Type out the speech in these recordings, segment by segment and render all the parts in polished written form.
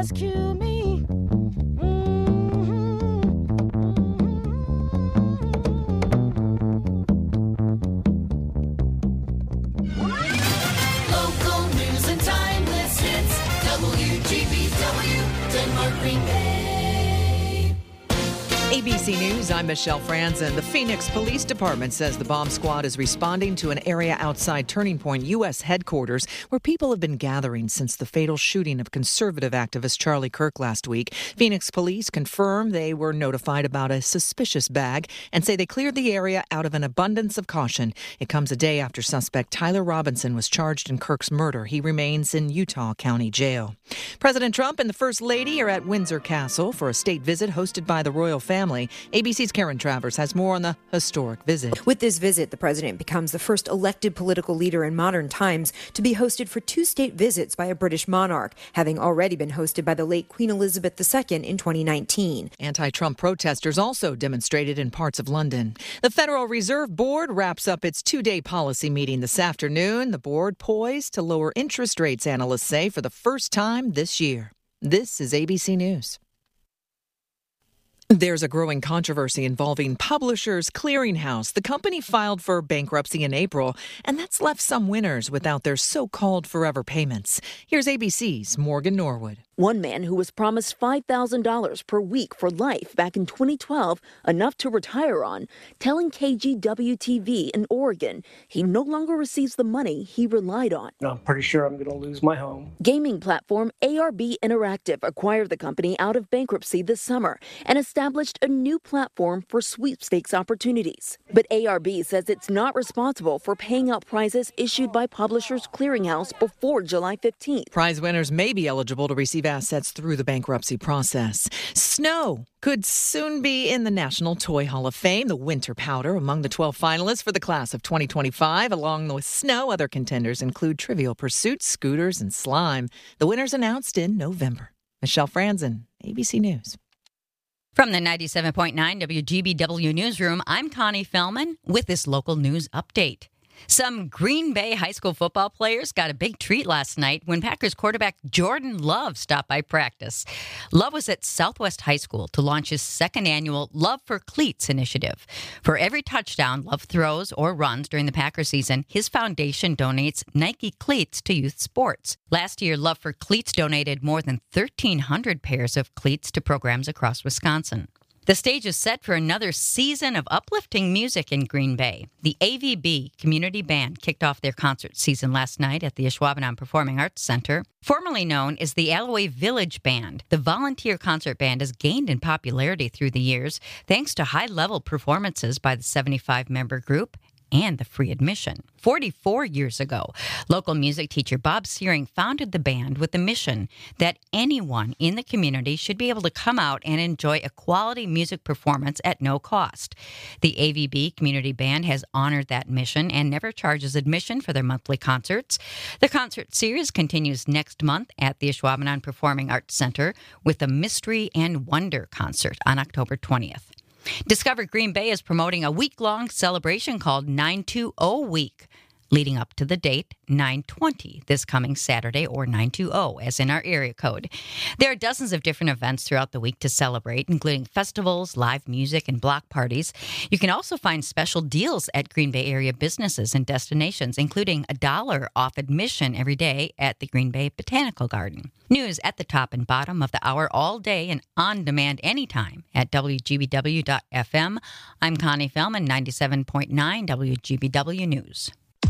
rescue me. Local news and timeless hits. WGBW, Denmark, Green Bay. ABC News, I'm Michelle Franzen. The Phoenix Police Department says the bomb squad is responding to an area outside Turning Point U.S. headquarters where people have been gathering since the fatal shooting of conservative activist Charlie Kirk last week. Phoenix police confirm they were notified about a suspicious bag and say they cleared the area out of an abundance of caution. It comes a day after suspect Tyler Robinson was charged in Kirk's murder. He remains in Utah County Jail. President Trump and the First Lady are at Windsor Castle for a state visit hosted by the royal family. ABC's Karen Travers has more on the historic visit. With this visit, the president becomes the first elected political leader in modern times to be hosted for two state visits by a British monarch, having already been hosted by the late Queen Elizabeth II in 2019. Anti-Trump protesters also demonstrated in parts of London. The Federal Reserve Board wraps up its two-day policy meeting this afternoon. The board poised to lower interest rates, analysts say, for the first time this year. This is ABC News. There's a growing controversy involving Publishers Clearinghouse. The company filed for bankruptcy in April, and that's left some winners without their so-called forever payments. Here's ABC's Morgan Norwood. One man who was promised $5,000 per week for life back in 2012, enough to retire on, telling KGW-TV in Oregon he no longer receives the money he relied on. I'm pretty sure I'm going to lose my home. Gaming platform ARB Interactive acquired the company out of bankruptcy this summer and established a new platform for sweepstakes opportunities. But ARB says it's not responsible for paying out prizes issued by Publishers Clearinghouse before July 15th. Prize winners may be eligible to receive assets through the bankruptcy process. Snow could soon be in the National Toy Hall of Fame. The Winter Powder among the 12 finalists for the class of 2025. Along with Snow, other contenders include Trivial Pursuit, Scooters, and Slime. The winners announced in November. Michelle Franzen, ABC News. From the 97.9 WGBW Newsroom, I'm Connie Fellman with this local news update. Some Green Bay high school football players got a big treat last night when Packers quarterback Jordan Love stopped by practice. Love was at Southwest High School to launch his second annual Love for Cleats initiative. For every touchdown Love throws or runs during the Packer season, his foundation donates Nike cleats to youth sports. Last year, Love for Cleats donated more than 1,300 pairs of cleats to programs across Wisconsin. The stage is set for another season of uplifting music in Green Bay. The AVB Community Band kicked off their concert season last night at the Ashwaubenon Performing Arts Center. Formerly known as the Alloway Village Band, the volunteer concert band has gained in popularity through the years thanks to high-level performances by the 75-member group and the free admission. 44 years ago, local music teacher Bob Searing founded the band with the mission that anyone in the community should be able to come out and enjoy a quality music performance at no cost. The AVB Community Band has honored that mission and never charges admission for their monthly concerts. The concert series continues next month at the Ashwaubenon Performing Arts Center with the Mystery and Wonder concert on October 20th. Discover Green Bay is promoting a week-long celebration called 920 Week, leading up to the date 9/20 this coming Saturday, or 920 as in our area code. There are dozens of different events throughout the week to celebrate, including festivals, live music, and block parties. You can also find special deals at Green Bay area businesses and destinations, including $1 off admission every day at the Green Bay Botanical Garden. News at the top and bottom of the hour all day and on demand anytime at WGBW.FM. I'm Connie Fellman, 97.9 WGBW News.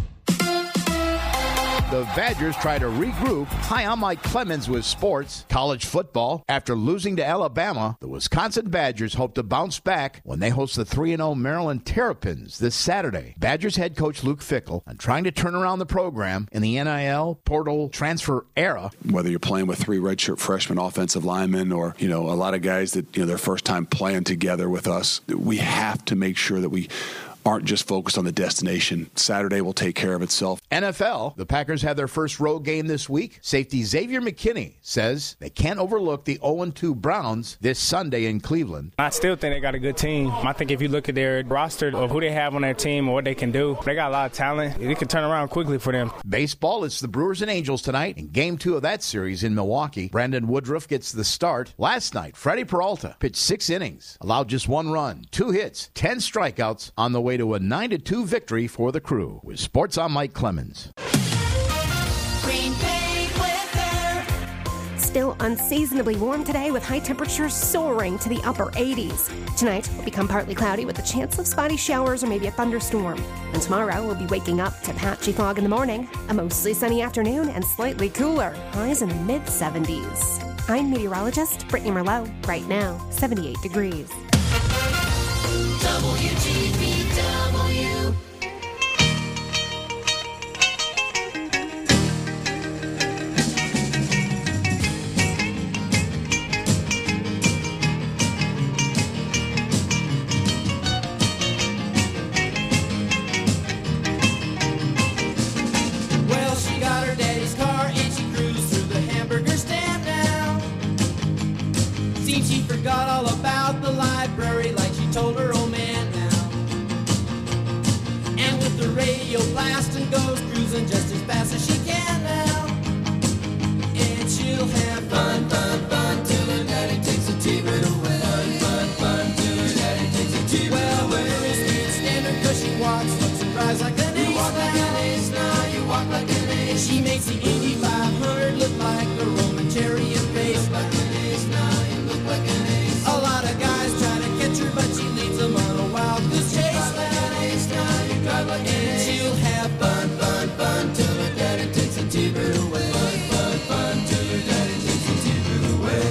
The Badgers try to regroup. Hi, I'm Mike Clemens with sports. College football. After losing to Alabama, the Wisconsin Badgers hope to bounce back when they host the 3-0 Maryland Terrapins this Saturday. Badgers head coach Luke Fickell on trying to turn around the program in the NIL portal transfer era. Whether you're playing with 3 redshirt freshman offensive linemen or, a lot of guys that, their first time playing together with us, we have to make sure that we aren't just focused on the destination. Saturday will take care of itself. NFL, the Packers had their first road game this week. Safety Xavier McKinney says they can't overlook the 0-2 Browns this Sunday in Cleveland. I still think they got a good team. I think if you look at their roster of who they have on their team and what they can do, they got a lot of talent. It can turn around quickly for them. Baseball, it's the Brewers and Angels tonight in Game 2 of that series in Milwaukee. Brandon Woodruff gets the start. Last night, Freddie Peralta pitched 6 innings, allowed just 1 run, 2 hits, 10 strikeouts on the way to a 9-2 victory for the Crew. With Sports, I'm Mike Clemens. Green Bay weather. Still unseasonably warm today with high temperatures soaring to the upper 80s. Tonight will become partly cloudy with a chance of spotty showers or maybe a thunderstorm. And tomorrow we'll be waking up to patchy fog in the morning, a mostly sunny afternoon, and slightly cooler, highs in the mid-70s. I'm meteorologist Brittany Merlot. Right now, 78 degrees. WGBW. Well, she got her daddy's car and she cruised through the hamburger stand now. Seems she forgot all about the library like she told her old man now. And with the radio blasting goes cruising just as fast as she can now. And she'll have fun, fun, fun till her daddy takes a T-bird away. Fun, fun, fun till her daddy takes a T-bird away. Well, the girls can't stand her 'cause she walks, looks and drives like an ace. You walk like an ace now, you walk like an ace. She makes the Indy 500 look like a Roman chariot race. Like an ace now, you look like an ace. A lot of guys try to catch her, but she leads them on a wild goose chase. Like an ace now, you drive like an ace. And she'll have fun, fun, fun till her daddy takes a T-bird away. Fun, fun, fun till her daddy takes a T-bird away.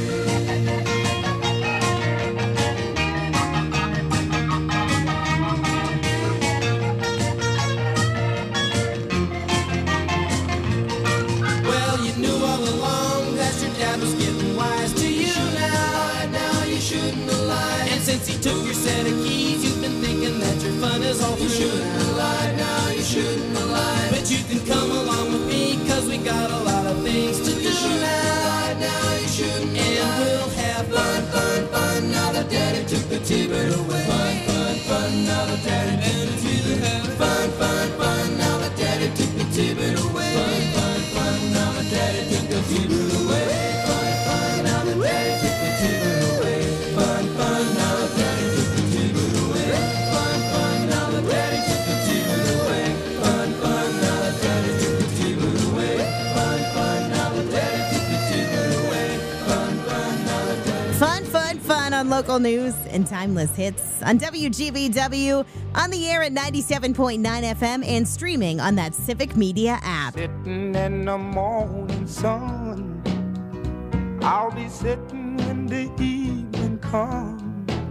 Well, you knew all along that your dad was getting wise to you now. Now you shouldn't have lied. And since he took your set of keys, you've been thinking that your fun is all through. You shouldn't have lied. Now you shouldn't have lied. But you can come along with me 'cause we got a lot of things to do now. Now you shouldn't have lied. And we'll have fun, fun, fun. Now that daddy took the T-bird away. Fun, fun, fun. Now that daddy took the T-bird away. Fun, fun, fun. Now that daddy took the T-bird away. Fun, fun, fun. Now that daddy took the T-bird away. Fun, fun. Now that daddy took the T-bird away. Fun, fun. Now that daddy took the T-bird away. Fun, fun. Now that daddy took the T-bird away. Fun, fun. Now that daddy took the T-bird away. Fun, fun. Now that daddy took the T-bird away. Fun, fun. Now that daddy. Fun, fun, fun on local news and timeless hits on WGBW, on the air at 97.9 FM and streaming on that Civic Media app. Sitting in the morning sun, I'll be sitting when the evening comes,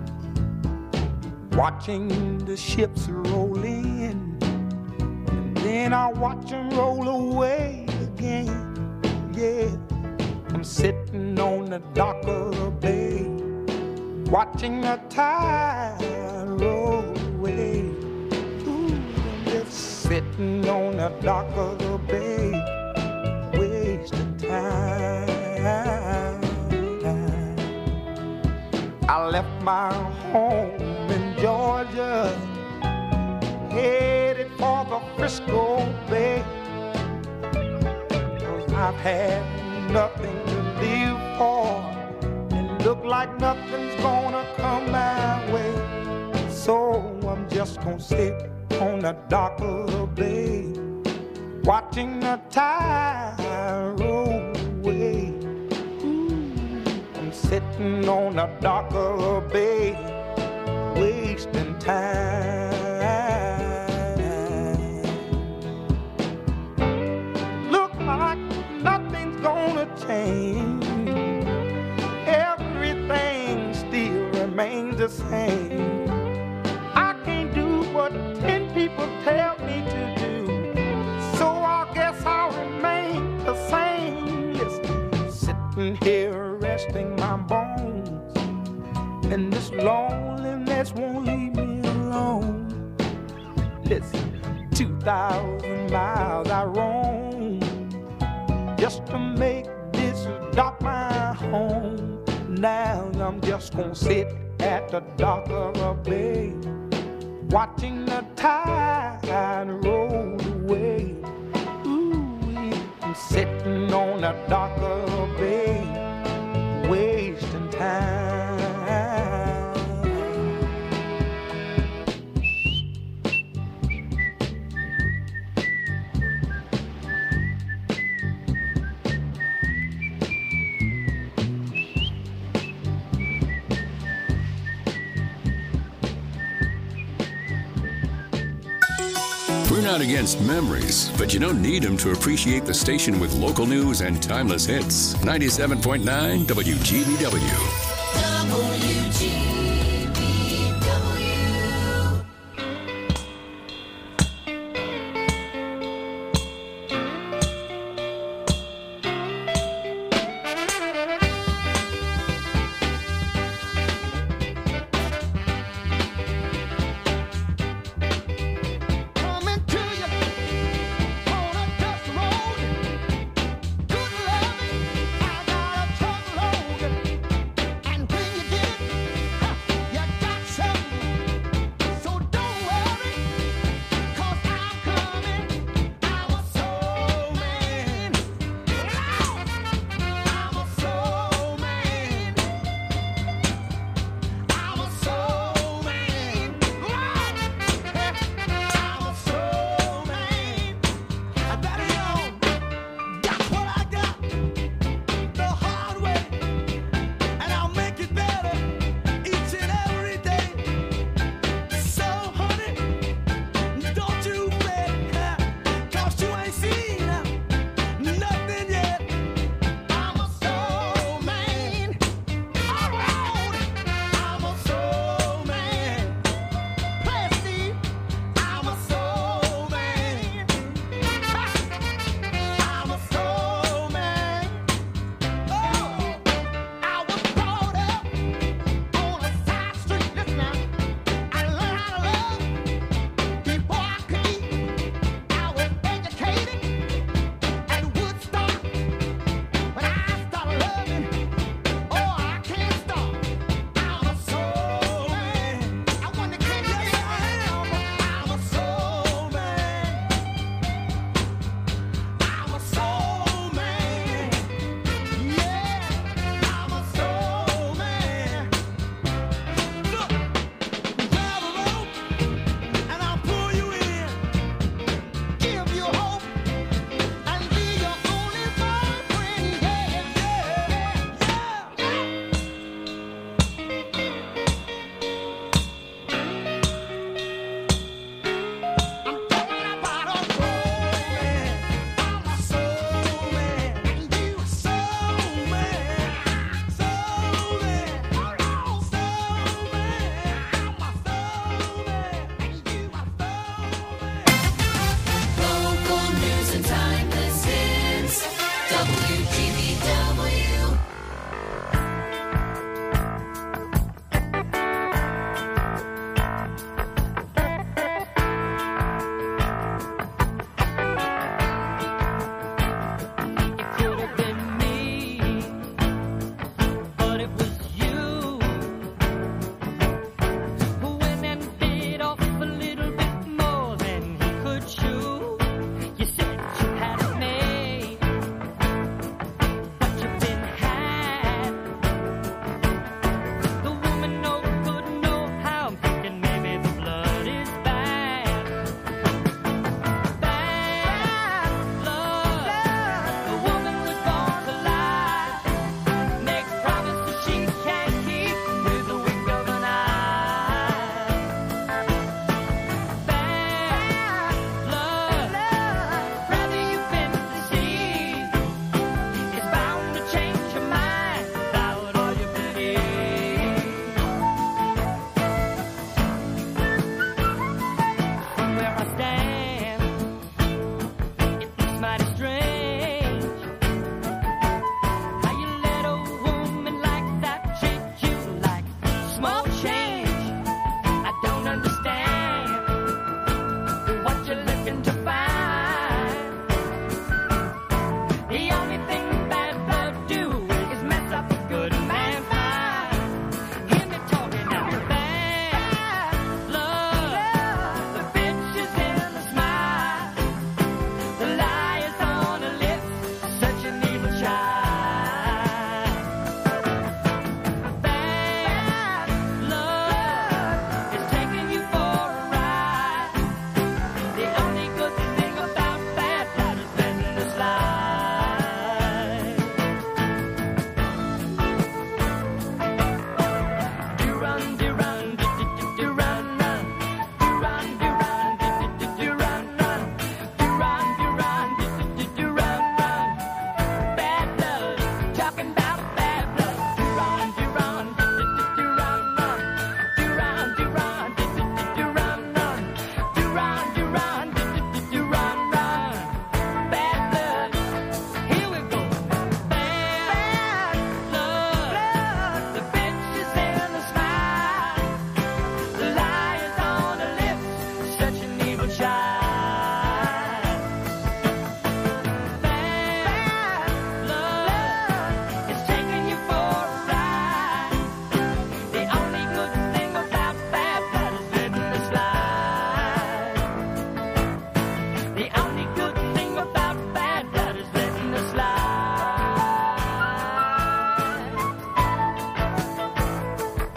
watching the ships roll in, and then I'll watch them roll away again. Yeah, I'm sitting on the dock of the bay, watching the tide roll away. Ooh, I'm just sitting on the dock of the bay, wasting time. I left my home in Georgia, headed for the Frisco Bay, 'cause I've had nothing to live for, and look like nothing's gonna come my way. So I'm just gonna sit on the dock of the bay, watching the tide roll away. I'm sitting on the dock of the bay, wasting time. Look like nothing's gonna change. Everything still remains the same. I can't do what 10 people tell me to do, so I guess I'll remain the same. Yes, sitting here resting my bones, and this loneliness won't leave me alone. endless. 2,000 miles I roam just to make this dock my home. Now I'm just gonna sit at the dock of a bay, watching the tide roll away. Ooh, I'm sitting on the dock of a bay, wasting time. We're not against memories, but you don't need them to appreciate the station with local news and timeless hits. 97.9 WGBW.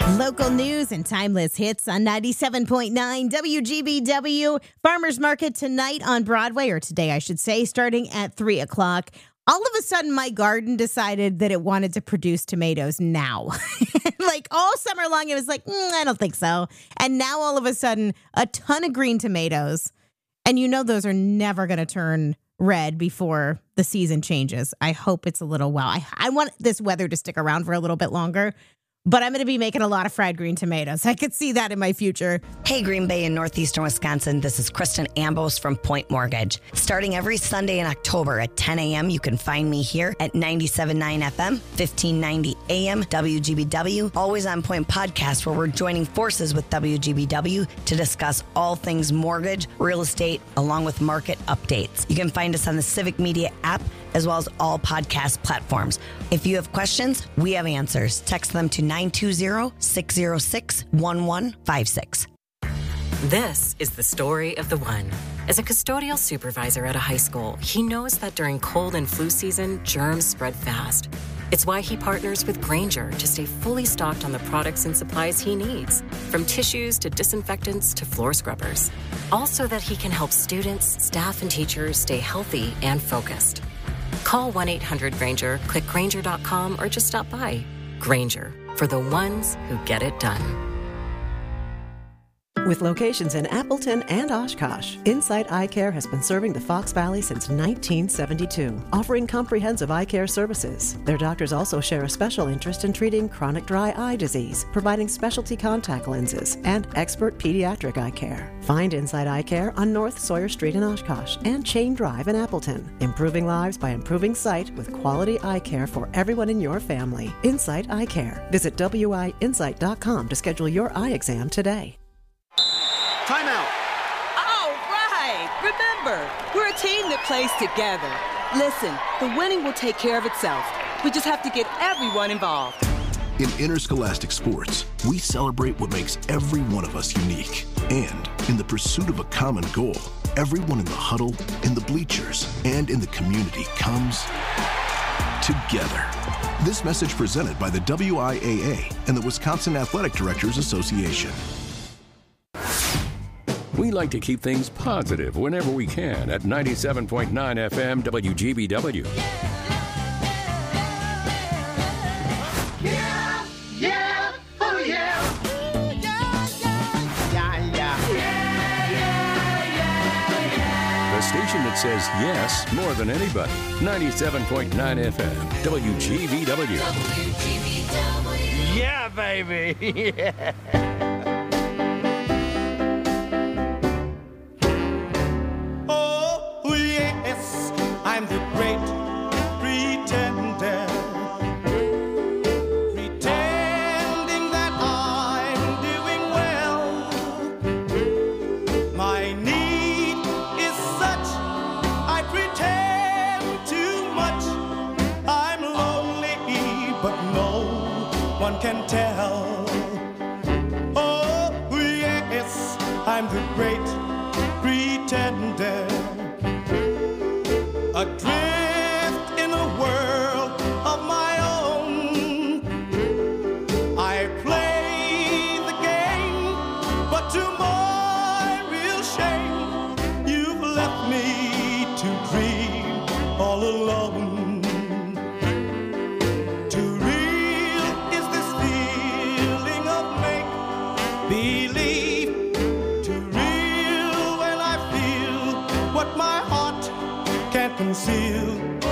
Local news and timeless hits on 97.9 WGBW. Farmers Market tonight on Broadway, or today I should say, starting at 3 o'clock. All of a sudden, my garden decided that it wanted to produce tomatoes now. Like all summer long, it was like, I don't think so. And now all of a sudden, a ton of green tomatoes. And you know those are never going to turn red before the season changes. I hope it's a little while. I want this weather to stick around for a little bit longer. But I'm going to be making a lot of fried green tomatoes. I could see that in my future. Hey, Green Bay and Northeastern Wisconsin. This is Kristen Ambos from Point Mortgage. Starting every Sunday in October at 10 a.m., you can find me here at 97.9 FM, 1590 AM, WGBW, Always On Point podcast, where we're joining forces with WGBW to discuss all things mortgage, real estate, along with market updates. You can find us on the Civic Media app, as well as all podcast platforms. If you have questions, we have answers. Text them to 920-606-1156. This is the story of the one. As a custodial supervisor at a high school, he knows that during cold and flu season, germs spread fast. It's why he partners with Grainger to stay fully stocked on the products and supplies he needs, from tissues to disinfectants to floor scrubbers. All so that he can help students, staff, and teachers stay healthy and focused. Call 1-800-GRAINGER, click Grainger.com, or just stop by. Grainger, for the ones who get it done. With locations in Appleton and Oshkosh, Insight Eye Care has been serving the Fox Valley since 1972, offering comprehensive eye care services. Their doctors also share a special interest in treating chronic dry eye disease, providing specialty contact lenses, and expert pediatric eye care. Find Insight Eye Care on North Sawyer Street in Oshkosh and Chain Drive in Appleton, improving lives by improving sight with quality eye care for everyone in your family. Insight Eye Care. Visit WIinsight.com to schedule your eye exam today. Timeout. All right. Remember, we're a team that plays together. Listen, the winning will take care of itself. We just have to get everyone involved. In interscholastic sports, we celebrate what makes every one of us unique. And in the pursuit of a common goal, everyone in the huddle, in the bleachers, and in the community comes together. This message presented by the WIAA and the Wisconsin Athletic Directors Association. We like to keep things positive whenever we can at 97.9 FM WGBW. Yeah, yeah, oh yeah. The station that says yes more than anybody. 97.9 FM WGBW. Yeah, baby. Yeah. I'm the great pretender, pretending that I'm doing well. My need is such, I pretend too much. I'm lonely, but no one can tell. Oh, yes, I'm the great pretender. Adrift in a world of my own. I play the game, but to my real shame, you've left me to dream all alone. Too real is this feeling of make-believe. Too real when I feel what my heart can't conceal.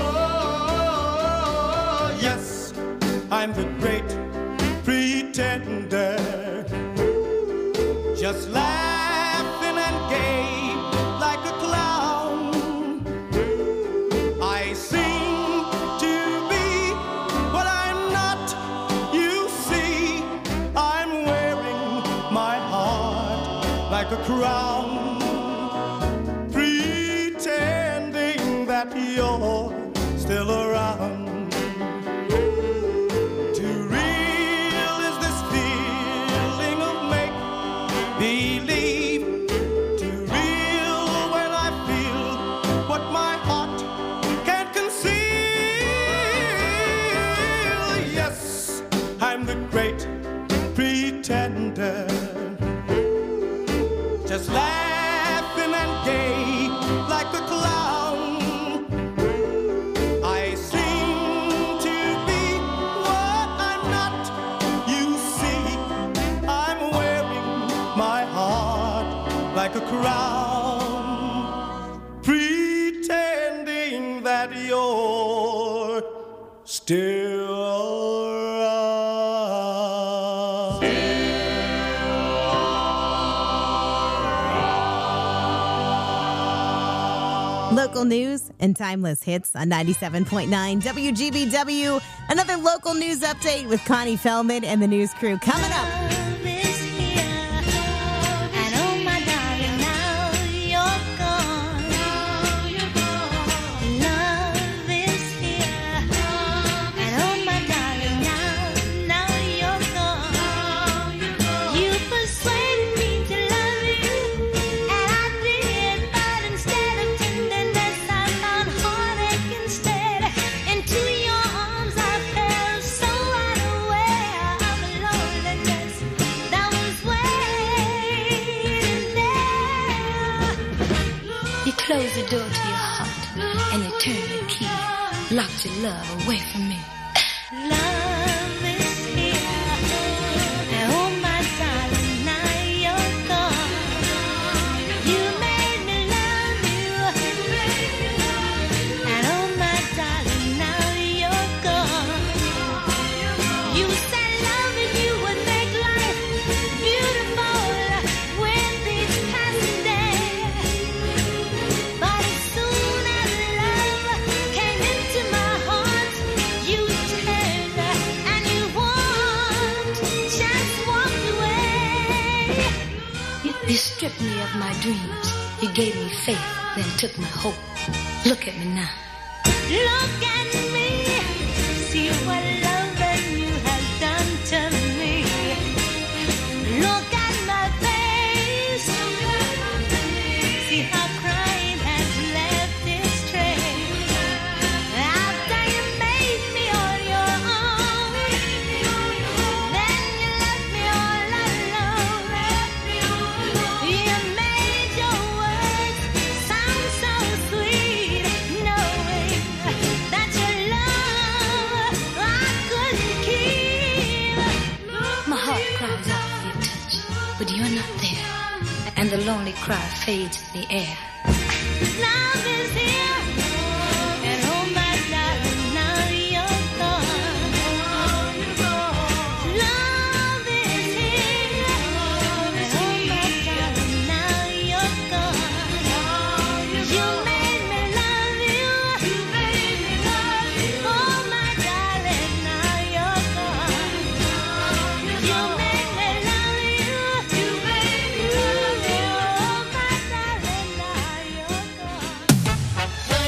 Oh, yes, I'm the great pretender, just laughing and gay like a clown. I seem to be what I'm not, you see. I'm wearing my heart like a crown, that you're still around. Too real is this feeling of make-believe. Too real when I feel what my heart can't conceal. Yes, I'm the great pretender. like a crown, pretending that you're still around. Local news and timeless hits on 97.9 WGBW. Another local news update with Connie Feldman and the news crew coming up. Close the door to your heart and you turn the key. Locked your love away from me. Love is here. Oh my darling, now you're gone. You made me love you. And oh my darling, now you're gone. You said loving you would make life beautiful with each passing day. But as soon as love came into my heart, you turned and you walked, just walked away. You stripped me of my dreams. You gave me faith, then took my hope. Look at me now. Look at me. See what loving you has done to me. Look at my face. See how crying has left its trace. After you made me on your own, then you left me all alone. You made your words sound so sweet, knowing that your love I couldn't keep. My heart cries out for your touch, but you're not there, and the lonely cry fades in the air. Love is here, and oh my darling, now you're gone. Love is here, and oh my darling, now you're gone. You made me love you. Oh my darling, now you're gone. You made me love you. Oh my darling, now you're gone.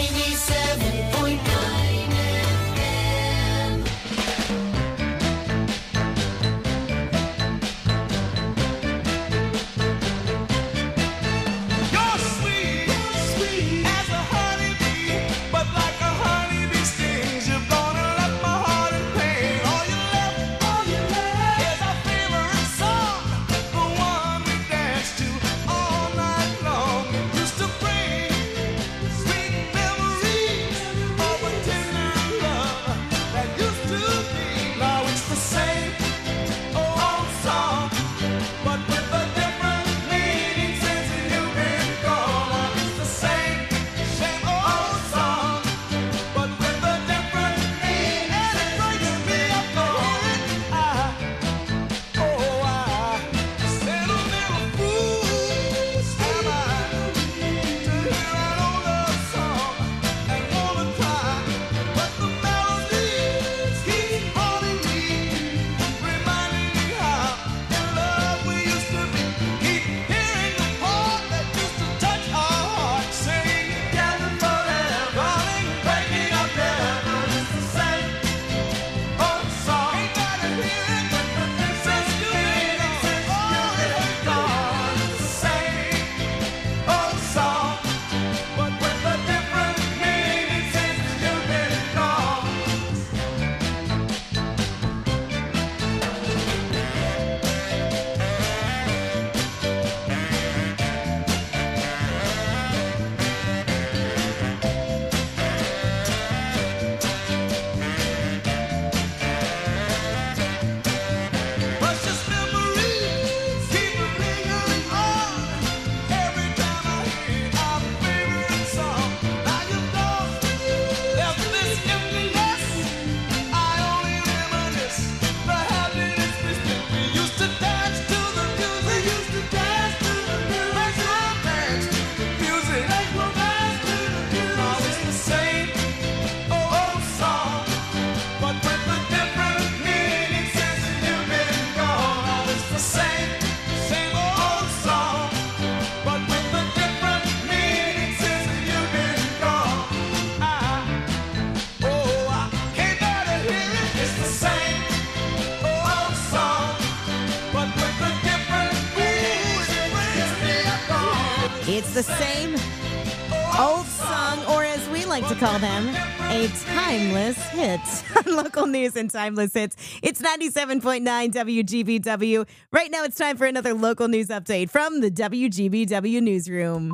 It's the same old song, or as we like to call them, a timeless hit. On local news and timeless hits, it's 97.9 WGBW. Right now it's time for another local news update from the WGBW Newsroom.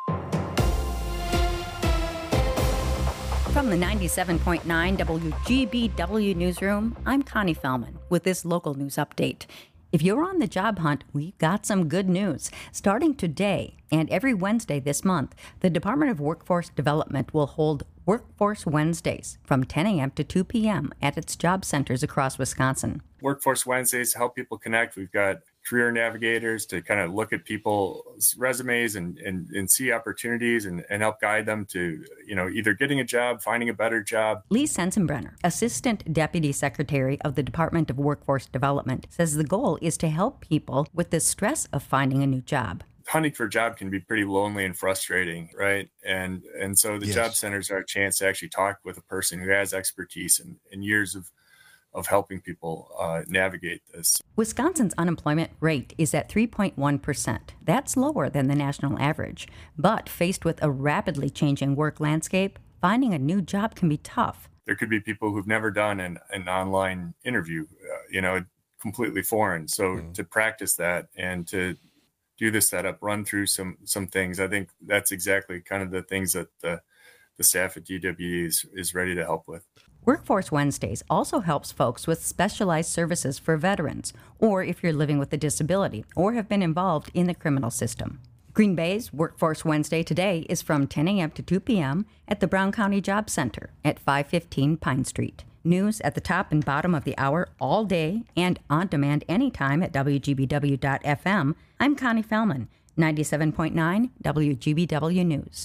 From the 97.9 WGBW Newsroom, I'm Connie Fellman with this local news update. If you're on the job hunt, we've got some good news. Starting today and every Wednesday this month, the Department of Workforce Development will hold Workforce Wednesdays from 10 a.m. to 2 p.m. at its job centers across Wisconsin. Workforce Wednesdays help people connect. We've got career navigators to kind of look at people's resumes and see opportunities and help guide them to, either getting a job, finding a better job. Lee Sensenbrenner, Assistant Deputy Secretary of the Department of Workforce Development, says the goal is to help people with the stress of finding a new job. Hunting for a job can be pretty lonely and frustrating, right? And so the job centers are a chance to actually talk with a person who has expertise and years of helping people navigate this. Wisconsin's unemployment rate is at 3.1%. That's lower than the national average. But faced with a rapidly changing work landscape, finding a new job can be tough. There could be people who've never done an online interview, completely foreign. So to practice that and to do the setup, run through some things, I think that's exactly kind of the things that the staff at DWE is ready to help with. Workforce Wednesdays also helps folks with specialized services for veterans, or if you're living with a disability or have been involved in the criminal system. Green Bay's Workforce Wednesday today is from 10 a.m. to 2 p.m. at the Brown County Job Center at 515 Pine Street. News at the top and bottom of the hour all day and on demand anytime at WGBW.FM. I'm Connie Fellman, 97.9 WGBW News.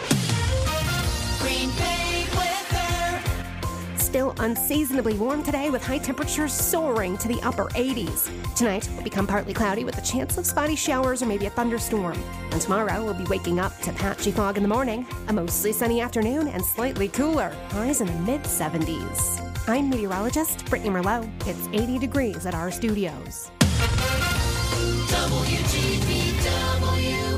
Green Bay weather. Still unseasonably warm today with high temperatures soaring to the upper 80s. Tonight will become partly cloudy with a chance of spotty showers or maybe a thunderstorm. And tomorrow we'll be waking up to patchy fog in the morning, a mostly sunny afternoon, and slightly cooler. Highs in the mid-70s. I'm meteorologist Brittany Merlot. It's 80 degrees at our studios. WGBW.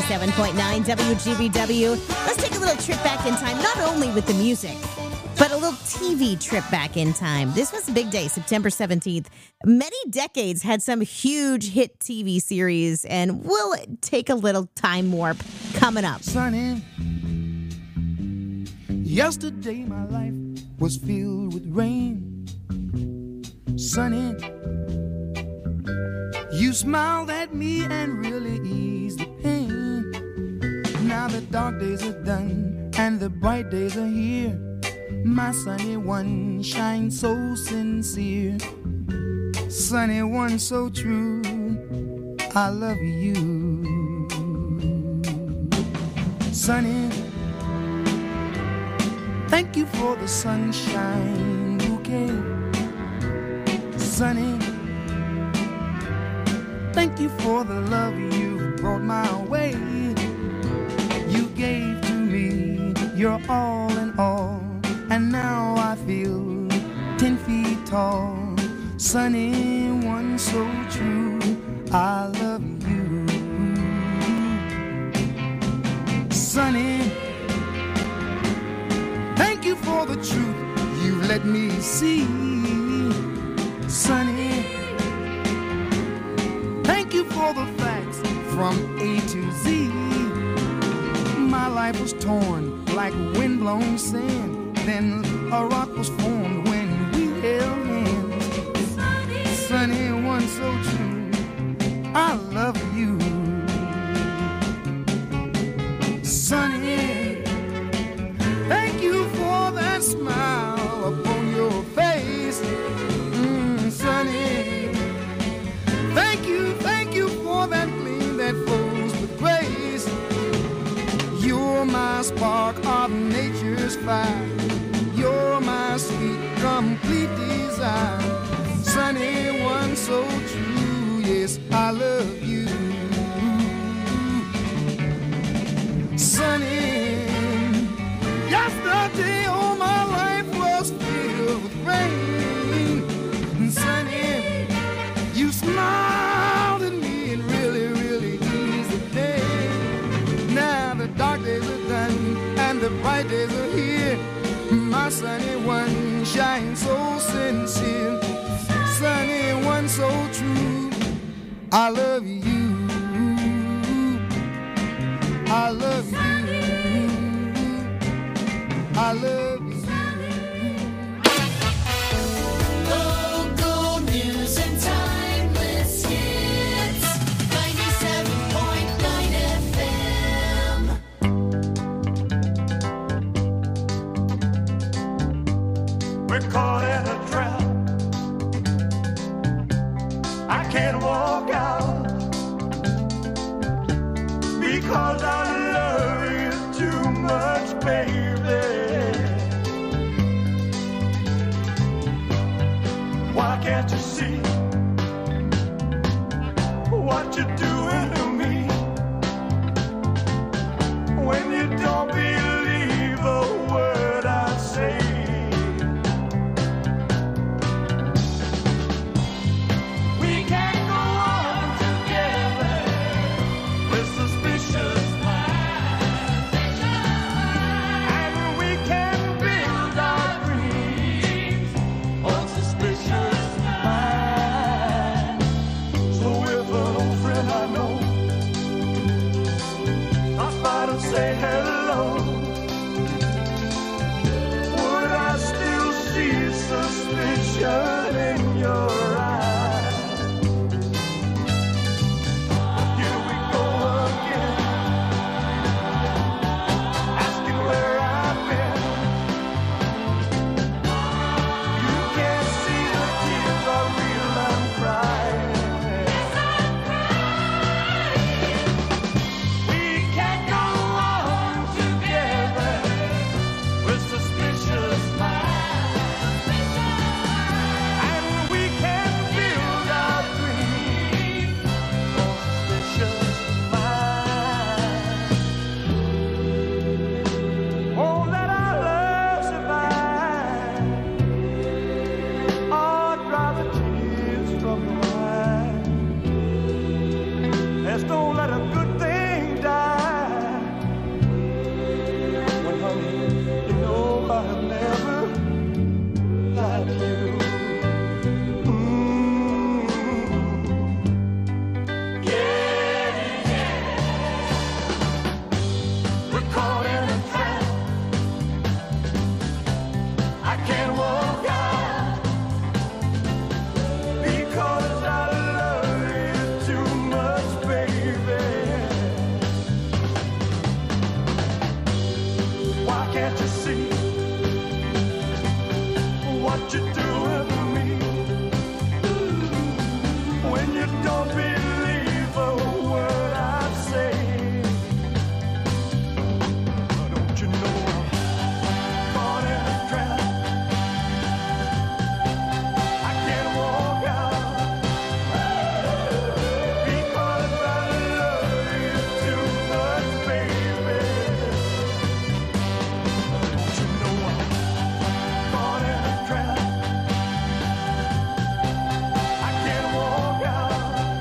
97.9 WGBW. Let's take a little trip back in time, not only with the music, but a little TV trip back in time. This was a big day, September 17th. Many decades had some huge hit TV series, and we'll take a little time warp coming up. Sunny, yesterday my life was filled with rain. Sunny, you smiled at me and really eased the pain. Now the dark days are done and the bright days are here. My sunny one shines so sincere. Sunny one so true, I love you. Sunny, thank you for the sunshine bouquet. Sunny, thank you for the love you brought my way. You gave to me your all in all, and now I feel 10 feet tall. Sunny one so true, I love you. Sunny, thank you for the truth you let me see. Sunny, thank you for the facts from A to Z. My life was torn like windblown sand. Then a rock was formed when we held hands. Sunny one so true, I love you. Sunny, thank you for that smile upon your face. Sunny, thank you for that gleam that flows with grace. You're my spark of nature's fire. You're my sweet, complete desire. Sunny one so true, yes, I love you. Sunny, yesterday all my life was filled with rain. Sunny, you smiled at me and really, really eased the day. Now the dark days are done and the bright days are here. My sunny one shines so sincere. Sunny one so true, I love you. I love you. I love you. Local news and timeless hits. 97.9 FM. We're caught in a trap. I can't walk out because I love you too much, baby. Why can't you see what you're doing to me when you don't believe a word I say? We can't go on together with suspicious minds, and we can build our dreams on suspicious minds. see what you're doing to me. When you don't believe a word I say, don't you know I'm caught in a trap? I can't walk out because I love you too much, baby. Don't you know I'm caught in a trap? I can't walk out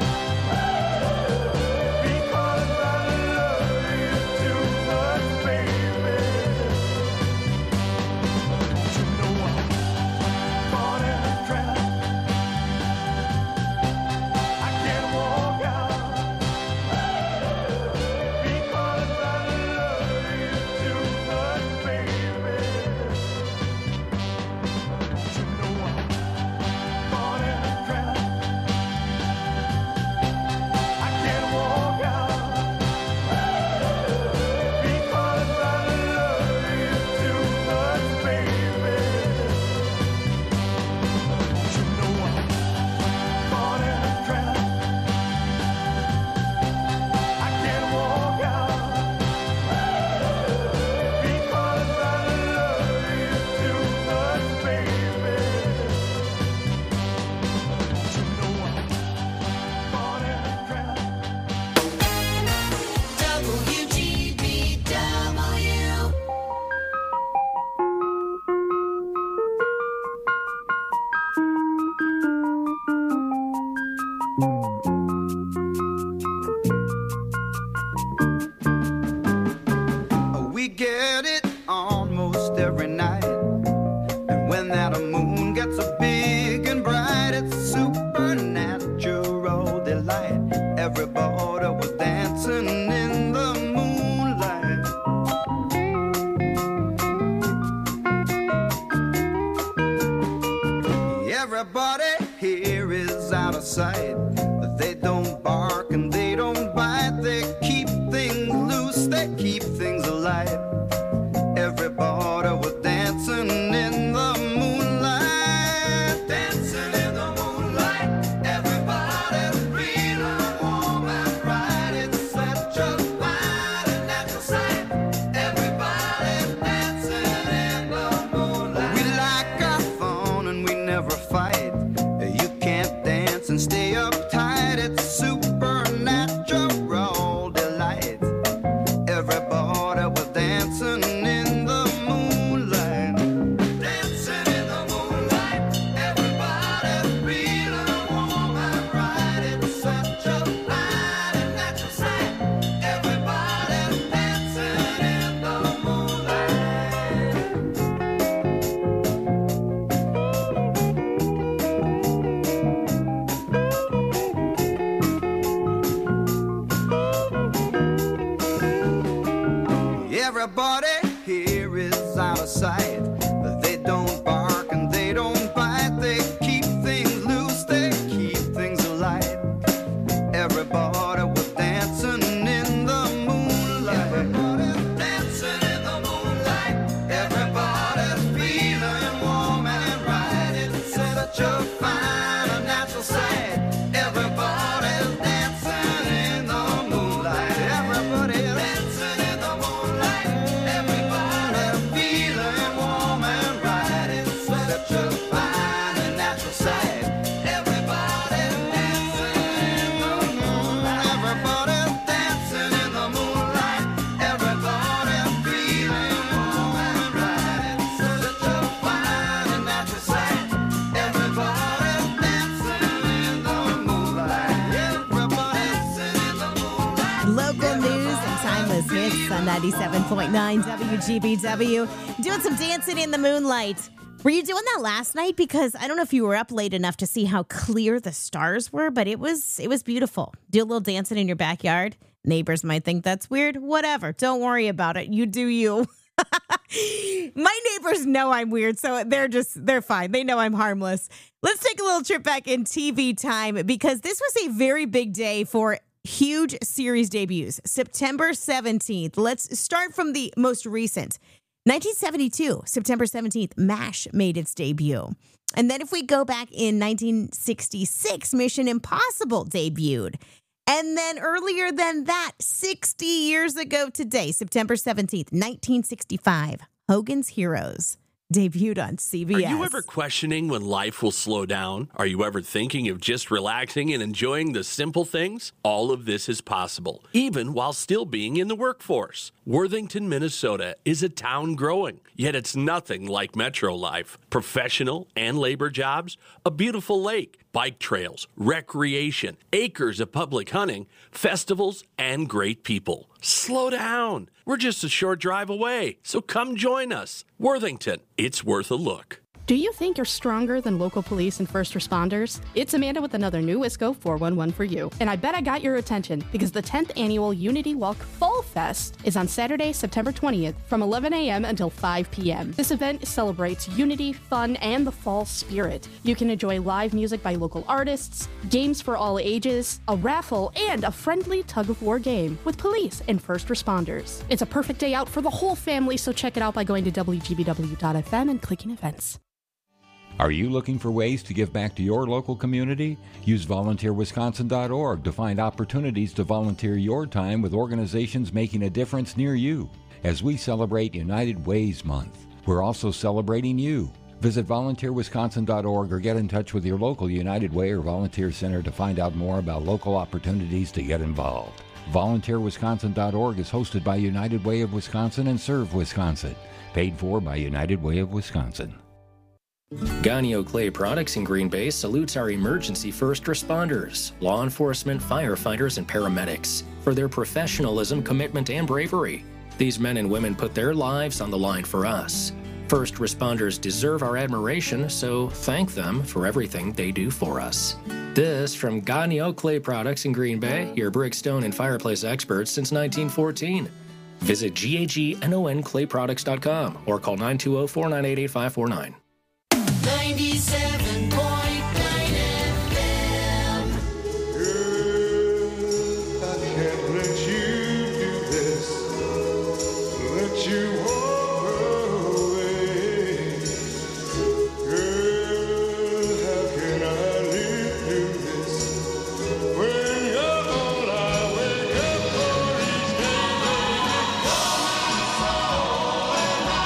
because I love you too much, baby. Don't you know I'm caught in a trap? I can't walk out because I love you too much, baby. Don't you know I'm caught in a trap? I can't walk out because I love you too much, baby. Don't you know I'm caught in a trap? I can't walk out because I love you too much, baby. Don't you know I'm caught in a trap? WGBW. We get it almost every night. And when that moon gets so big and bright, it's a supernatural delight. Everybody was dancing in the moonlight. Everybody here is out of sight. They don't bark and they don't bite. They keep things loose, they keep things alive. Everybody was dancing in the moonlight. Dancing in the moonlight. Everybody feeling warm and bright. It's such a fine and natural sight. Everybody dancing in the moonlight. We like our fun and we never fight. You can't dance and stay uptight. It's supernatural delight. Everybody was dancing in the moonlight. Dancing in the moonlight. Everybody feeling warm and bright. It's such a fine and natural sight. Everybody dancing in the moonlight. Everybody here is out of sight. They don't bark and they don't bite. They keep things loose, they keep things alive. Everybody was dancing in the moonlight. Everybody's dancing in the moonlight. Everybody's feeling warm and bright. It's such a fine and natural sight. Everybody's dancing in the moonlight. Everybody's dancing in the moonlight. Everybody's feeling warm and bright. It's such a fine and natural sight. Everybody's dancing in the moonlight. Everybody's dancing in the moonlight. Everybody's feeling warm and bright. It's such a fine and natural sight. Everybody's dancing in the moonlight. Everybody's dancing in the moonlight. Local news and timeless hits on 97.9 WGBW. Doing some dancing in the moonlight. Were you doing that last night? Because I don't know if you were up late enough to see how clear the stars were, but it was beautiful. Do a little dancing in your backyard. Neighbors might think that's weird. Whatever. Don't worry about it. You do you. My neighbors know I'm weird, so they're fine. They know I'm harmless. Let's take a little trip back in TV time because this was a very big day for huge series debuts. September 17th. Let's start from the most recent. 1972, September 17th, MASH made its debut. And then if we go back in 1966, Mission Impossible debuted. And then earlier than that, 60 years ago today, September 17th, 1965, Hogan's Heroes debuted on CBS. Are you ever questioning when life will slow down? Are you ever thinking of just relaxing and enjoying the simple things? All of this is possible, even while still being in the workforce. Worthington, Minnesota is a town growing, yet it's nothing like metro life. Professional and labor jobs, a beautiful lake, bike trails, recreation, acres of public hunting, festivals, and great people. Slow down. We're just a short drive away, so come join us. Worthington, it's worth a look. Do you think you're stronger than local police and first responders? It's Amanda with another new ISCO 411 for you. And I bet I got your attention because the 10th annual Unity Walk Fall Fest is on Saturday, September 20th from 11 a.m. until 5 p.m. This event celebrates unity, fun, and the fall spirit. You can enjoy live music by local artists, games for all ages, a raffle, and a friendly tug-of-war game with police and first responders. It's a perfect day out for the whole family, so check it out by going to WGBW.FM and clicking events. Are you looking for ways to give back to your local community? Use volunteerwisconsin.org to find opportunities to volunteer your time with organizations making a difference near you. As we celebrate United Ways Month, we're also celebrating you. Visit volunteerwisconsin.org or get in touch with your local United Way or Volunteer Center to find out more about local opportunities to get involved. VolunteerWisconsin.org is hosted by United Way of Wisconsin and Serve Wisconsin. Paid for by United Way of Wisconsin. Ganio Clay Products in Green Bay salutes our emergency first responders, law enforcement, firefighters, and paramedics for their professionalism, commitment, and bravery. These men and women put their lives on the line for us. First responders deserve our admiration, so thank them for everything they do for us. This from Ganio Clay Products in Green Bay, your brick, stone, and fireplace experts since 1914. Visit GAGNONClayProducts.com or call 920-498-8549. 97.9 FM. I can't let you do this, let you walk away. Girl, how can I live through this when you're all I wake up for each day? You're my soul and my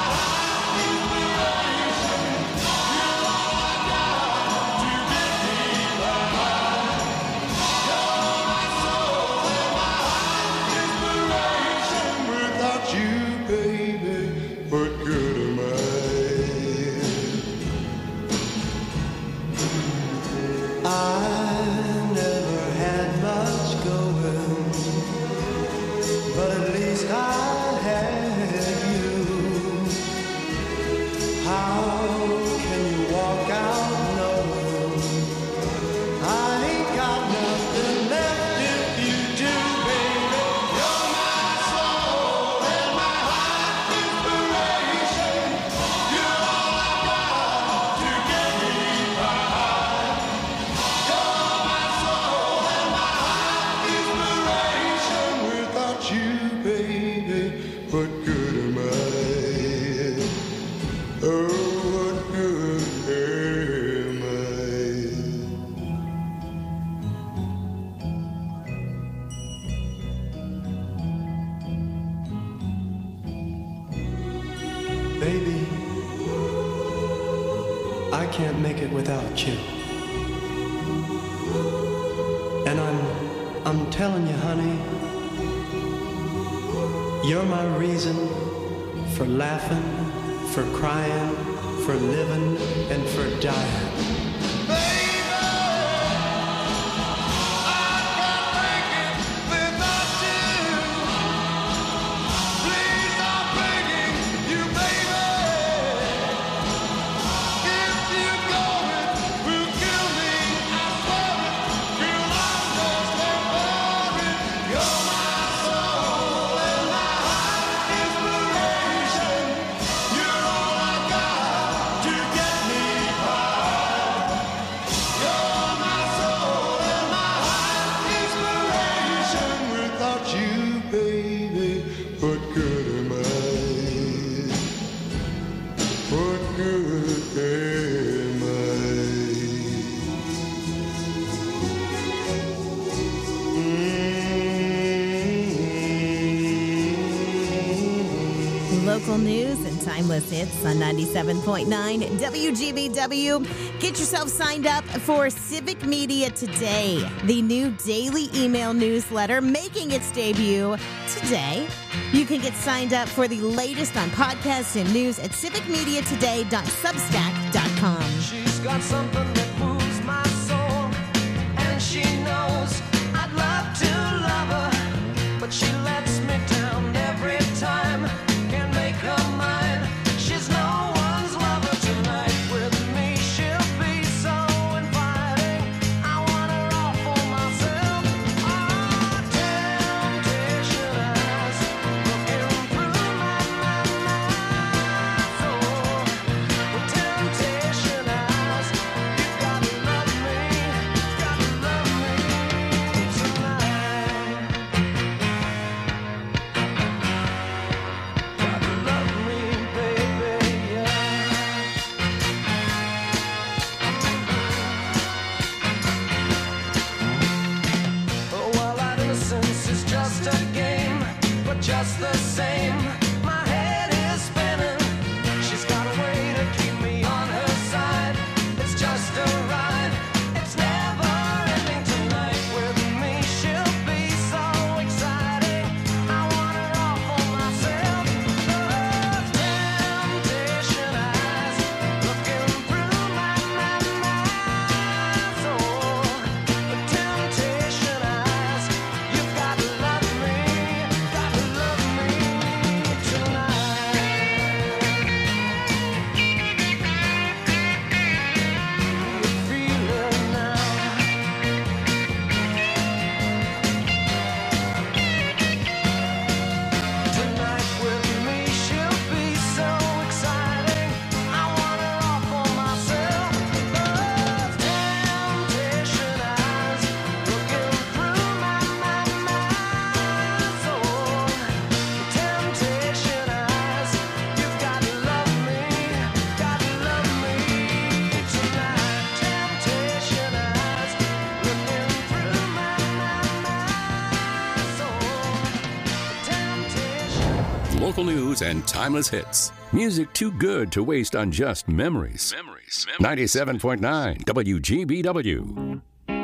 Baby, I can't make it without you. And I'm telling you, honey, you're my reason for laughing, for crying, for living, and for dying. You're all I got to get me by. Local news and timeless hits on 97.9 WGBW. Get yourself signed up for Civic Media Today, the new daily email newsletter making its debut today. You can get signed up for the latest on podcasts and news at civicmediatoday.substack.com. She's got something that moves my soul, and she knows I'd love to love her, but she lets me down every time. Can't make her mine. She's no one's lover tonight. With me, she'll be so inviting. I want her all for myself. Oh, temptation eyes looking through my soul. With temptation eyes, you gotta love me tonight. Gotta love me, baby, yeah. Oh, well, our innocence is just a game, but just the same, my head is spinning. She's got a way to keep me on her side. It's just a ride. It's never ending tonight. With me, she'll be so exciting. I want her all for myself. Oh, temptation eyes looking through my soul. The temptation eyes, you gotta love me Local news and timeless hits. Music too good to waste on just memories. 97.9 WGBW.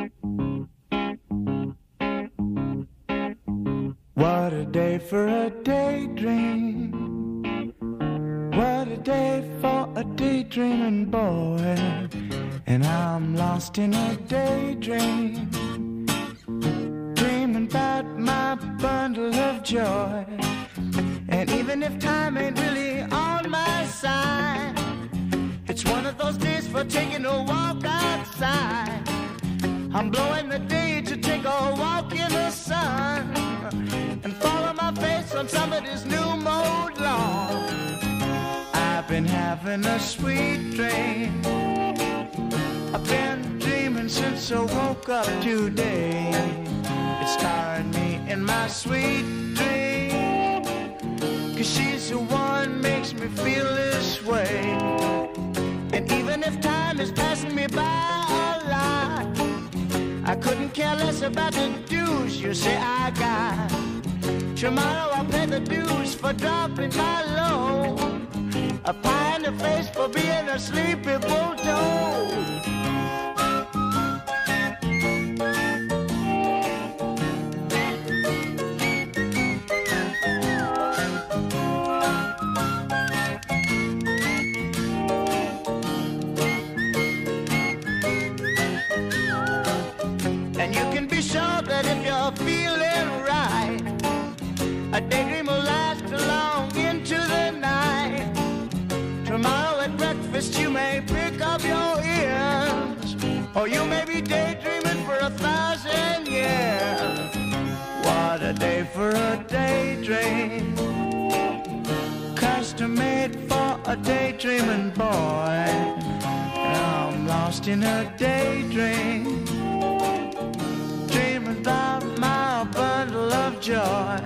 What a day for a daydream. What a day for a daydreaming boy. And I'm lost in a daydream, dreaming about my bundle of joy. And even if time ain't really on my side, it's one of those days for taking a walk outside. I'm blowing the day to take a walk in the sun and follow my face on somebody's new mode lawn. I've been having a sweet dream. I've been dreaming since I woke up today. It's starring me in my sweet dream, 'cause she's the one makes me feel this way. And even if time is passing me by a lot, I couldn't care less about the dues you say I got. Tomorrow I'll pay the dues for dropping my load, a pie in the face for being a sleepy bulldog. And you can be sure that if you're feeling right, a daydream will last long into the night. Tomorrow at breakfast you may pick up your ears, or you may be daydreaming for 1,000 years. What a day for a daydream, custom made for a daydreaming boy. And I'm lost in a daydream, dreaming about my bundle of joy.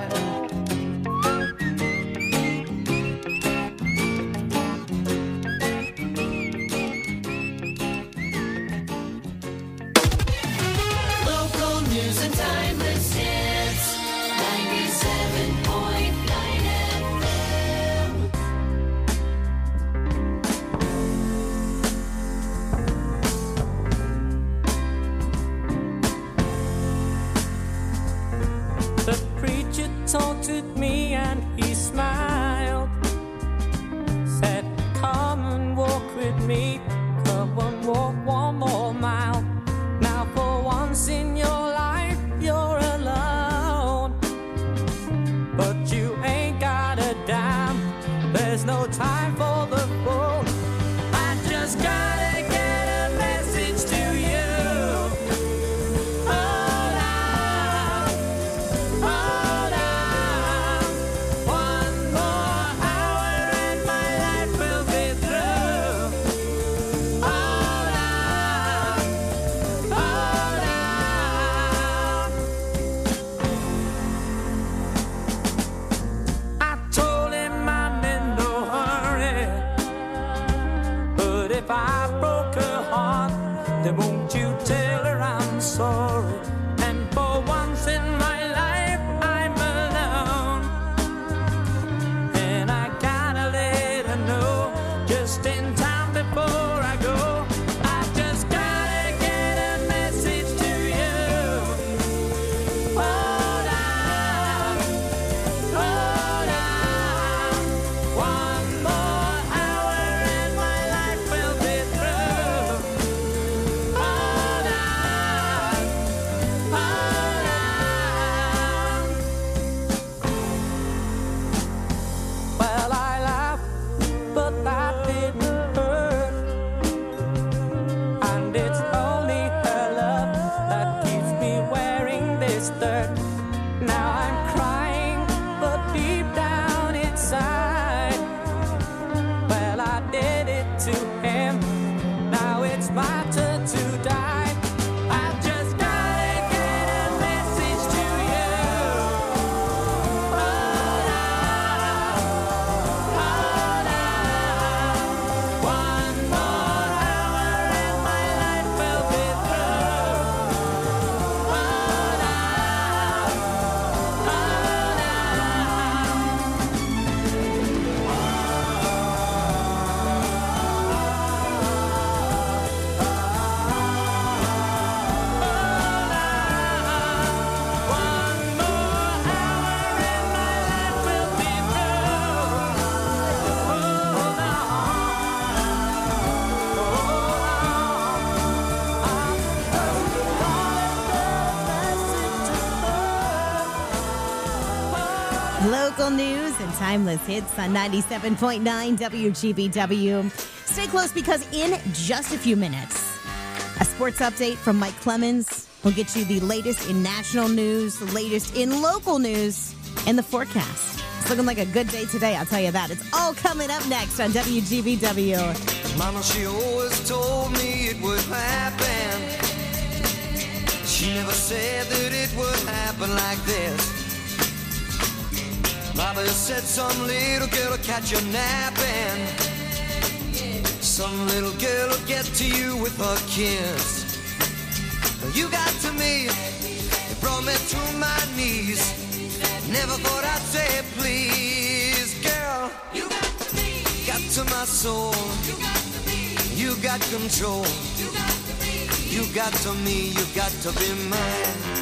just gotta get a message to you. Hold on, one more hour and my life will be through. Hold on. I told him I'm in no hurry, but if I broke her heart, then won't you tell her I'm sorry? And for once in my life, I'm alone, and I gotta let her know just in time before I go. I just gotta get a message to you. Hold on, one more hour and my life will be through. Hold on. Well, I laughed, but that didn't hurt. And it's only her love that keeps me wearing this dirt. Now I'm crying, but deep down inside, well, I did it to him. Now it's my turn to die. I just gotta get a message to you. Hold on, one more hour and my life will be through. Hold on. Local news and timeless hits on 97.9 WGBW. Stay close because in just a few minutes, a sports update from Mike Clemens will get you the latest in national news, the latest in local news, and the forecast. It's looking like a good day today, I'll tell you that. It's all coming up next on WGBW. Mama, she always told me it would happen. She never said that it would happen like this. Mama said some little girl will catch you napping. Some little girl will get to you with her kiss. You got to me, it brought me to my knees. Never thought I'd say please, girl. You got to me, got to my soul. You got to me, you got control. You got to me, you got to me, you got to be mine.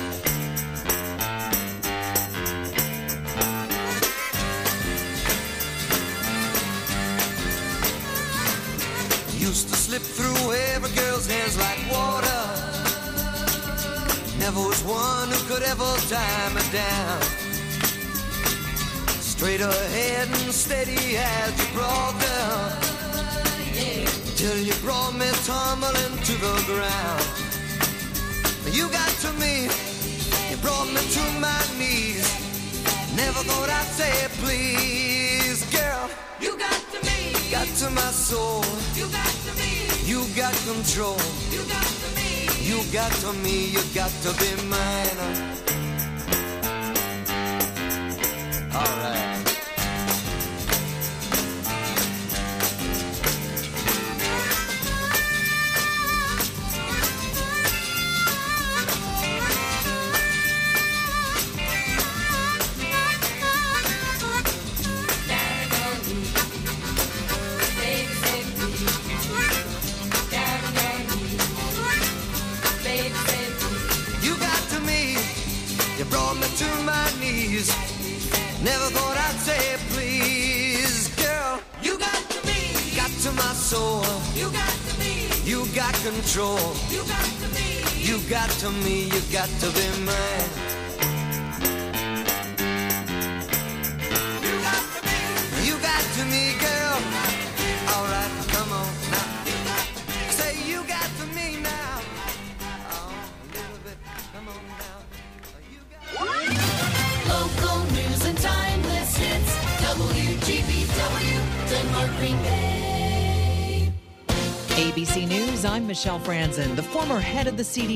Used to slip through every girl's hands like water. Never was one who could ever tie me down. Straight ahead and steady as you brought her, till you brought me tumbling to the ground. You got to me, you brought me to my knees. Never thought I'd say please, girl. You got to me, got to my soul. You got to me, you got control. You got to me, you got to me, you got to be mine. All right. Never thought I'd say please, girl. You got to me, got to my soul. You got to me, you got control. You got to me, you got to me, you got to be mine. You got to me, girl. All right, come on now. ABC News, I'm Michelle Franzen. The former head of the CDC